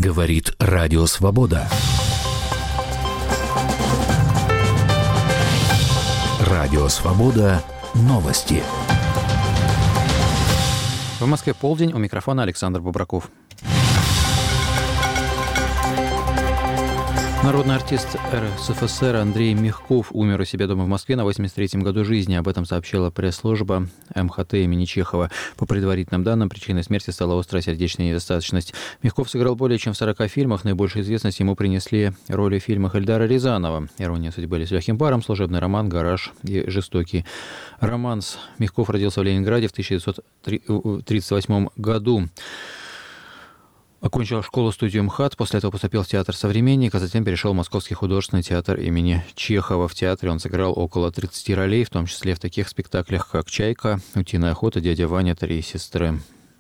Говорит Радио Свобода. Радио Свобода. Новости. В Москве полдень, у микрофона Александр Бубраков. Народный артист РСФСР Андрей Мягков умер у себя дома в Москве на 83-м году жизни. Об этом сообщила пресс-служба МХТ имени Чехова. По предварительным данным, причиной смерти стала острая сердечная недостаточность. Мягков сыграл более чем в 40 фильмах. Наибольшую известность ему принесли роли в фильмах Эльдара Рязанова: «Ирония судьбы» или «С легким паром», «Служебный роман», «Гараж» и «Жестокий романс». Мягков родился в Ленинграде в 1938 году. Окончил школу-студию МХАТ, после этого поступил в театр «Современник», а затем перешел в Московский художественный театр имени Чехова. В театре он сыграл около 30 ролей, в том числе в таких спектаклях, как «Чайка», «Утиная охота», «Дядя Ваня», «Три сестры».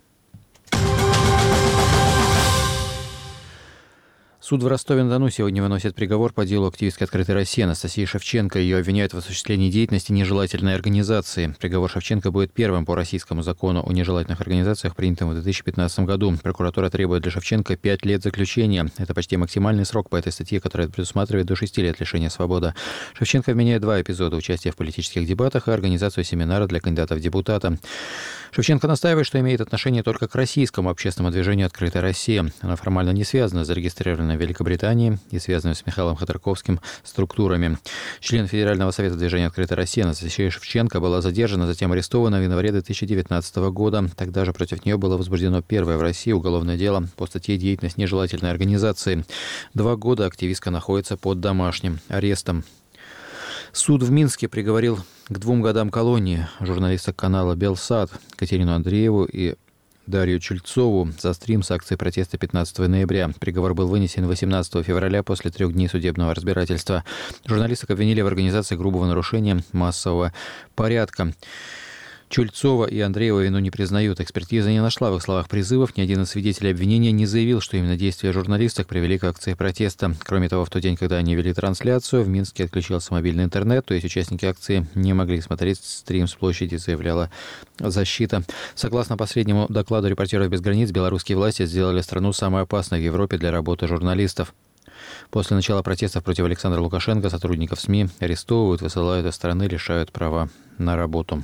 Суд в Ростове-на-Дону сегодня выносит приговор по делу активистки «Открытой России» Анастасии Шевченко. Ее обвиняют в осуществлении деятельности нежелательной организации. Приговор Шевченко будет первым по российскому закону о нежелательных организациях, принятым в 2015 году. Прокуратура требует для Шевченко 5 лет заключения. Это почти максимальный срок по этой статье, которая предусматривает до 6 лет лишения свободы. Шевченко обвиняет 2 эпизода: участия в политических дебатах и организацию семинара для кандидатов в депутаты. Шевченко настаивает, что имеет отношение только к российскому общественному движению «Открытая Россия». Она формально не связана с зарегистрированной в Великобритании и связанной с Михаилом Ходорковским структурами. Член Федерального совета движения «Открытая Россия» Анастасия Шевченко была задержана, затем арестована в январе 2019 года. Тогда же против нее было возбуждено первое в России уголовное дело по статье «Деятельность нежелательной организации». 2 года активистка находится под домашним арестом. Суд в Минске приговорил к 2 годам колонии журналисток канала «Белсат» Катерину Андрееву и Дарью Чульцову за стрим с акцией протеста 15 ноября. Приговор был вынесен 18 февраля после 3 дней судебного разбирательства. Журналисток обвинили в организации грубого нарушения массового порядка. Чульцова и Андреева вину не признают. Экспертиза не нашла в их словах призывов. Ни один из свидетелей обвинения не заявил, что именно действия журналисток привели к акции протеста. Кроме того, в тот день, когда они вели трансляцию, в Минске отключился мобильный интернет, то есть участники акции не могли смотреть стрим с площади, заявляла защита. Согласно последнему докладу «Репортеров без границ», белорусские власти сделали страну самой опасной в Европе для работы журналистов. После начала протестов против Александра Лукашенко сотрудников СМИ арестовывают, высылают из страны, лишают права на работу.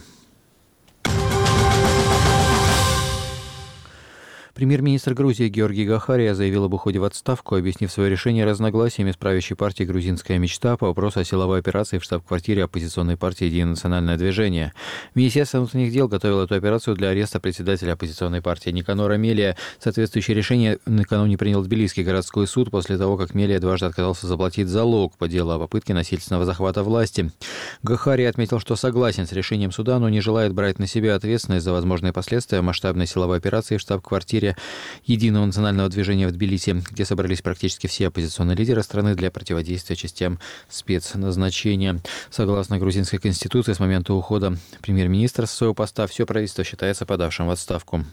Премьер-министр Грузии Георгий Гохария заявил об уходе в отставку, объяснив свое решение разногласиями с правящей партией «Грузинская мечта» по вопросу о силовой операции в штаб-квартире оппозиционной партии «Единое национальное движение». Министерство внутренних дел готовило эту операцию для ареста председателя оппозиционной партии Никанора Мелия. Соответствующее решение накануне принял Тбилисский городской суд после того, как Мелия дважды отказался заплатить залог по делу о попытке насильственного захвата власти. Гохария отметил, что согласен с решением суда, но не желает брать на себя ответственность за возможные последствия масштабной силовой операции в штаб-квартире Единого национального движения в Тбилиси, где собрались практически все оппозиционные лидеры страны для противодействия частям спецназначения. Согласно грузинской конституции, с момента ухода премьер-министра со своего поста все правительство считается подавшим в отставку.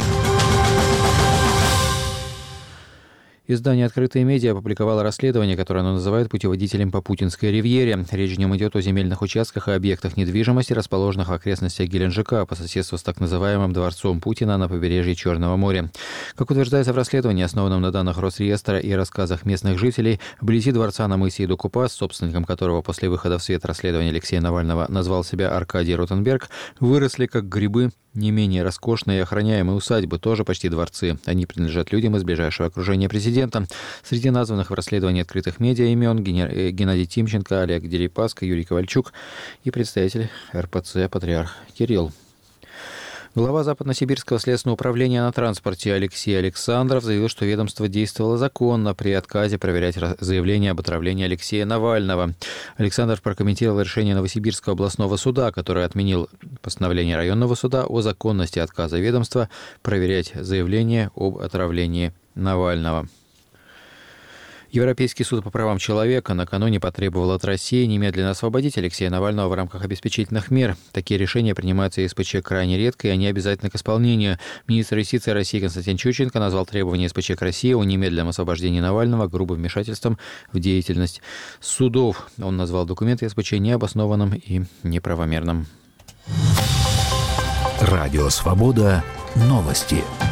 Издание «Открытые медиа» опубликовало расследование, которое оно называет «Путеводителем по Путинской ривьере». Речь в нем идет о земельных участках и объектах недвижимости, расположенных в окрестностях Геленджика по соседству с так называемым дворцом Путина на побережье Черного моря. Как утверждается в расследовании, основанном на данных Росреестра и рассказах местных жителей, вблизи дворца на мысе Идукупас, собственником которого после выхода в свет расследования Алексея Навального назвал себя Аркадий Ротенберг, выросли как грибы не менее роскошные и охраняемые усадьбы, тоже почти дворцы. Они принадлежат людям из ближайшего окружения президента. Среди названных в расследовании «Открытых медиа» имен Геннадий Тимченко, Олег Дерипаска, Юрий Ковальчук и представитель РПЦ патриарх Кирилл. Глава Западно-Сибирского следственного управления на транспорте Алексей Александров заявил, что ведомство действовало законно при отказе проверять заявление об отравлении Алексея Навального. Александров прокомментировал решение Новосибирского областного суда, который отменил постановление районного суда о законности отказа ведомства проверять заявление об отравлении Навального. Европейский суд по правам человека накануне потребовал от России немедленно освободить Алексея Навального в рамках обеспечительных мер. Такие решения принимаются СПЧ крайне редко и они обязательны к исполнению. Министр юстиции России Константин Чученко назвал требования СПЧ к России о немедленном освобождении Навального грубым вмешательством в деятельность судов. Он назвал документы СПЧ необоснованным и неправомерным. Радио «Свобода». Новости.